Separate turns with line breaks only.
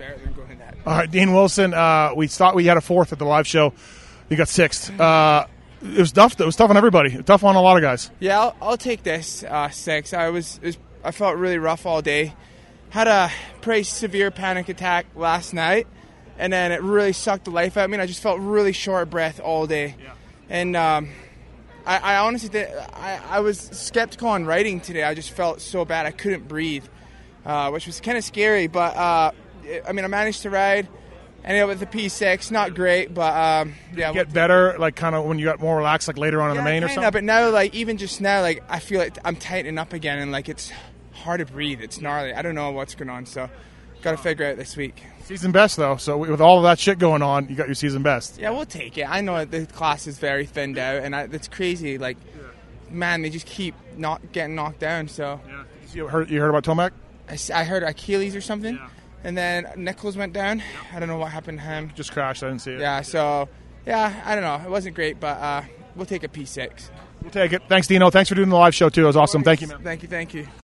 better than going to that.
All right, Dean Wilson. We thought we had a fourth at the live show. You got sixth. It was tough. It was tough on everybody. Tough on a lot of guys.
Yeah, I'll take this six. I felt really rough all day. Had a pretty severe panic attack last night, and then it really sucked the life out of me. And I just felt really short of breath all day. Yeah. And I honestly did. I was skeptical on riding today. I just felt so bad. I couldn't breathe, which was kind of scary. But I managed to ride. Ended up with the P6, not great, but yeah.
Get better, like kind of when you got more relaxed, like later on in the main or something.
But now, like even just now, like I feel like I'm tightening up again, and like it's hard to breathe. It's gnarly. I don't know what's going on, so got to figure out this week.
Season best though. So with all of that shit going on, you got your season best.
Yeah, we'll take it. I know the class is very thinned out, and it's crazy. Like, man, they just keep not getting knocked down. So
you heard about Tomac?
I heard Achilles or something. Yeah. And then Nichols went down. Yep. I don't know what happened to him.
Just crashed. I didn't see it.
Yeah, so, I don't know. It wasn't great, but we'll take a P6.
We'll take it. Thanks, Dino. Thanks for doing the live show, too. It was awesome. Thank you, man.
Thank you.